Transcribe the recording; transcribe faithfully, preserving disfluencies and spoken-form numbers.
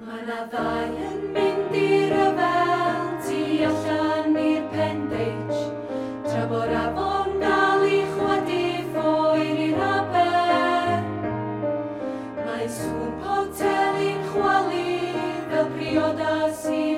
Mae 'na ddau yn mynd i ryfel tu allan i'r pen beich, tra bo'r afon dal i chwydu ffoer i'r aber. Mae sŵn potel i'n chwalu fel priodas i